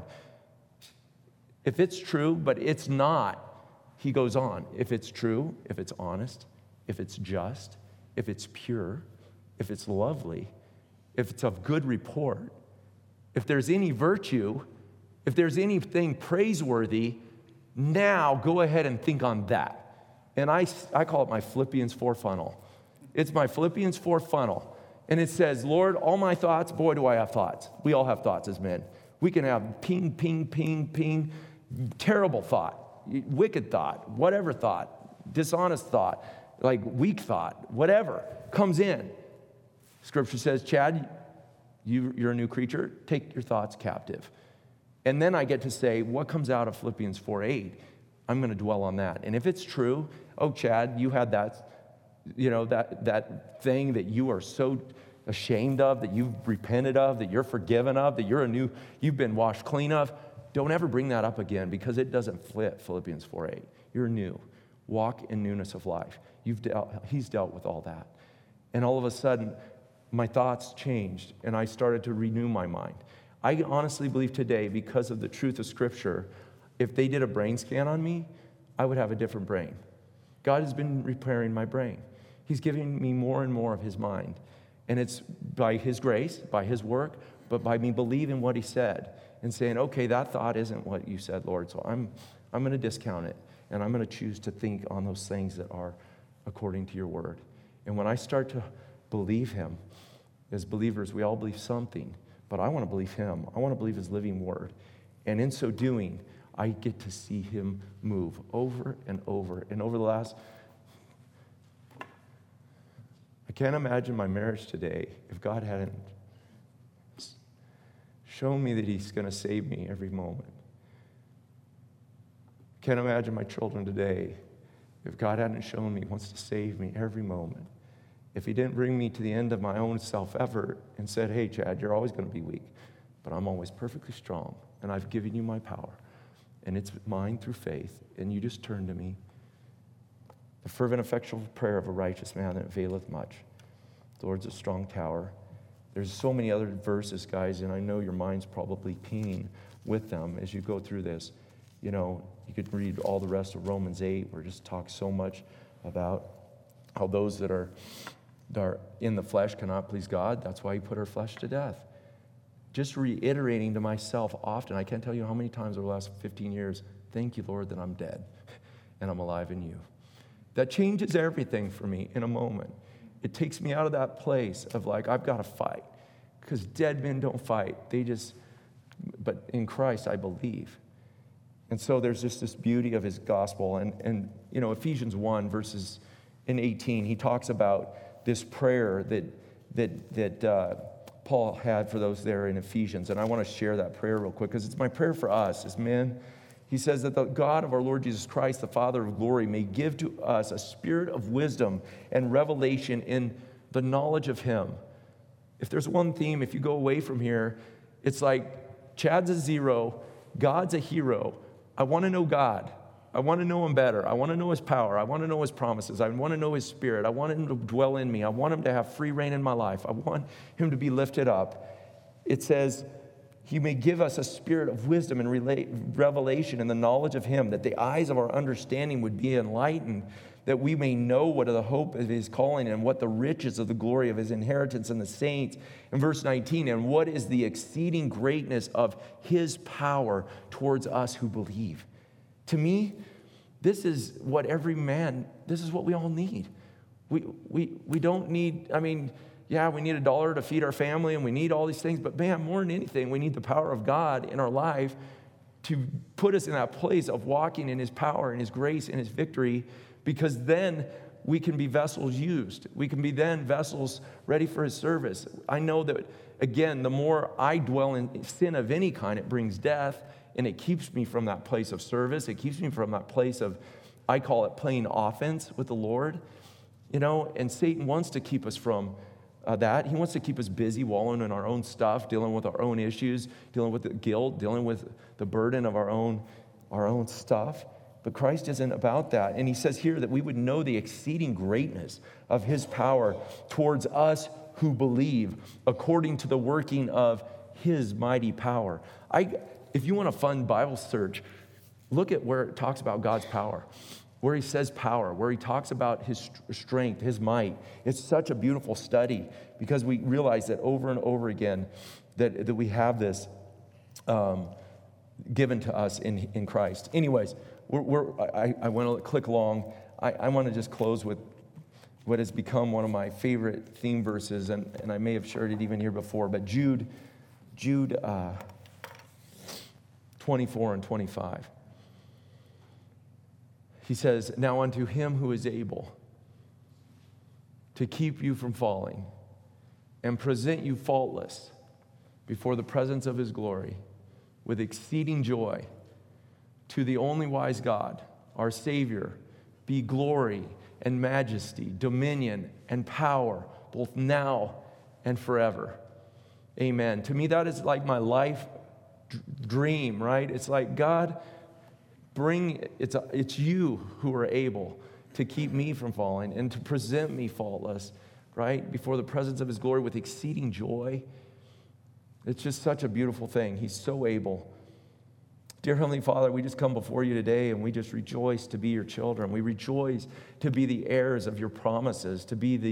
If it's true, but it's not, he goes on. If it's true, if it's honest, if it's just, if it's pure, if it's lovely, if it's of good report, if there's any virtue, if there's anything praiseworthy, now go ahead and think on that. And I, I call it my Philippians four funnel. It's my Philippians four funnel. And it says, Lord, all my thoughts, boy, do I have thoughts. We all have thoughts as men. We can have ping, ping, ping, ping, terrible thought, wicked thought, whatever thought, dishonest thought, like weak thought, whatever comes in. Scripture says, Chad, You, you're a new creature, take your thoughts captive. And then I get to say, what comes out of Philippians four eight? I'm going to dwell on that. And if it's true, oh, Chad, you had that, you know, that, that thing that you are so ashamed of, that you've repented of, that you're forgiven of, that you're a new, you've been washed clean of. Don't ever bring that up again, because it doesn't fit Philippians four eight. You're new. Walk in newness of life. You've dealt, he's dealt with all that. And all of a sudden, my thoughts changed, and I started to renew my mind. I honestly believe today, because of the truth of Scripture, if they did a brain scan on me, I would have a different brain. God has been repairing my brain. He's giving me more and more of His mind. And it's by His grace, by His work, but by me believing what he said and saying, okay, that thought isn't what you said, Lord, so I'm, I'm going to discount it, and I'm going to choose to think on those things that are according to your word. And when I start to believe him, as believers, we all believe something, but I want to believe him. I want to believe his living word. And in so doing, I get to see him move over and over. And over the last, I can't imagine my marriage today if God hadn't shown me that he's going to save me every moment. I can't imagine my children today if God hadn't shown me he wants to save me every moment. If he didn't bring me to the end of my own self-effort and said, hey, Chad, you're always going to be weak, but I'm always perfectly strong, and I've given you my power, and it's mine through faith, and you just turn to me. The fervent, effectual prayer of a righteous man that availeth much. The Lord's a strong tower. There's so many other verses, guys, and I know your mind's probably pinging with them as you go through this. You know, you could read all the rest of Romans eight, where it just talks so much about how those that are that are in the flesh cannot please God. That's why he put our flesh to death. Just reiterating to myself often, I can't tell you how many times over the last fifteen years, thank you, Lord, that I'm dead and I'm alive in you. That changes everything for me in a moment. It takes me out of that place of like, I've got to fight. Because dead men don't fight. They just, but in Christ I believe. And so there's just this beauty of his gospel. And, and you know, Ephesians one, verses in eighteen, he talks about this prayer that that that uh, Paul had for those there in Ephesians. And I want to share that prayer real quick because it's my prayer for us as men. He says that the God of our Lord Jesus Christ, the Father of glory, may give to us a spirit of wisdom and revelation in the knowledge of him. If there's one theme, if you go away from here, it's like Chad's a zero, God's a hero. I want to know God. I want to know him better. I want to know his power. I want to know his promises. I want to know his spirit. I want him to dwell in me. I want him to have free reign in my life. I want him to be lifted up. It says, he may give us a spirit of wisdom and relate, revelation and the knowledge of him, that the eyes of our understanding would be enlightened, that we may know what are the hope of his calling and what the riches of the glory of his inheritance in the saints. In verse nineteen, and what is the exceeding greatness of his power towards us who believe. To me, this is what every man, this is what we all need. We, we, we don't need, I mean, yeah, we need a dollar to feed our family and we need all these things, but man, more than anything, we need the power of God in our life to put us in that place of walking in his power and his grace and his victory, because then we can be vessels used. We can be then vessels ready for his service. I know that, again, the more I dwell in sin of any kind, it brings death. And it keeps me from that place of service. It keeps me from that place of, I call it playing offense with the Lord. You know, and Satan wants to keep us from uh, that. He wants to keep us busy wallowing in our own stuff, dealing with our own issues, dealing with the guilt, dealing with the burden of our own, our own stuff. But Christ isn't about that. And he says here that we would know the exceeding greatness of his power towards us who believe, according to the working of his mighty power. I... If you want a fun Bible search, look at where it talks about God's power, where he says power, where he talks about his strength, his might. It's such a beautiful study because we realize that over and over again that, that we have this um, given to us in, in Christ. Anyways, we're, we're, I, I want to click along. I, I want to just close with what has become one of my favorite theme verses, and, and I may have shared it even here before, but Jude, Jude, uh, twenty-four and twenty-five. He says, now unto him who is able to keep you from falling and present you faultless before the presence of his glory with exceeding joy, to the only wise God, our Savior, be glory and majesty, dominion and power, both now and forever. Amen. To me, that is like my life dream, right? It's like, God, bring, it's, a, it's you who are able to keep me from falling and to present me faultless, right? Before the presence of his glory with exceeding joy. It's just such a beautiful thing. He's so able. Dear Heavenly Father, we just come before you today and we just rejoice to be your children. We rejoice to be the heirs of your promises, to be the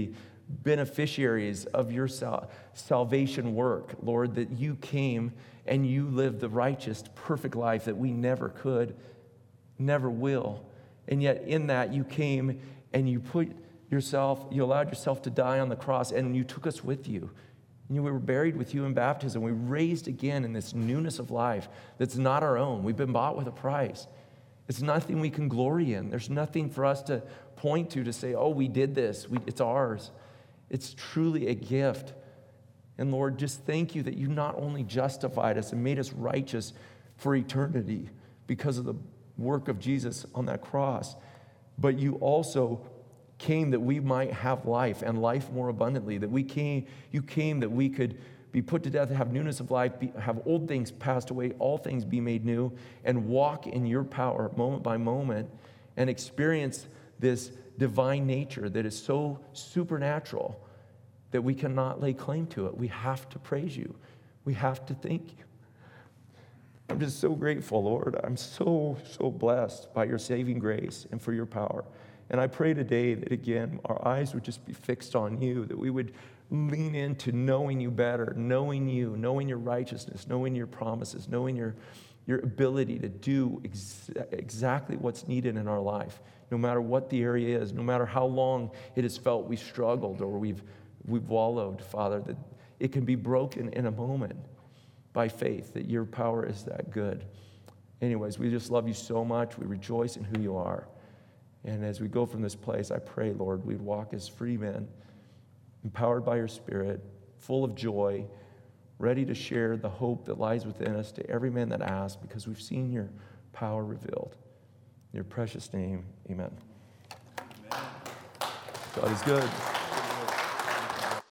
beneficiaries of your sal- salvation work, Lord, that you came and you lived the righteous, perfect life that we never could, never will. And yet in that you came and you put yourself, you allowed yourself to die on the cross, and you took us with you. And we were buried with you in baptism. We raised again in this newness of life that's not our own. We've been bought with a price. It's nothing we can glory in. There's nothing for us to point to to say, oh, we did this. We, it's ours. It's truly a gift. And Lord, just thank you that you not only justified us and made us righteous for eternity because of the work of Jesus on that cross, but you also came that we might have life and life more abundantly, that we came, you came that we could be put to death, have newness of life, be, have old things passed away, all things be made new, and walk in your power moment by moment and experience this divine nature that is so supernatural that we cannot lay claim to it. We have to praise you. We have to thank you. I'm just so grateful, Lord. I'm so, so blessed by your saving grace and for your power. And I pray today that, again, our eyes would just be fixed on you, that we would lean into knowing you better, knowing you, knowing your righteousness, knowing your promises, knowing your, your ability to do ex- exactly what's needed in our life, no matter what the area is, no matter how long it has felt we struggled or we've, we've wallowed, Father, that it can be broken in a moment by faith, that your power is that good. Anyways, we just love you so much. We rejoice in who you are. And as we go from this place, I pray, Lord, we'd walk as free men, empowered by your Spirit, full of joy, ready to share the hope that lies within us to every man that asks, because we've seen your power revealed. In your precious name, amen. Amen. God is good.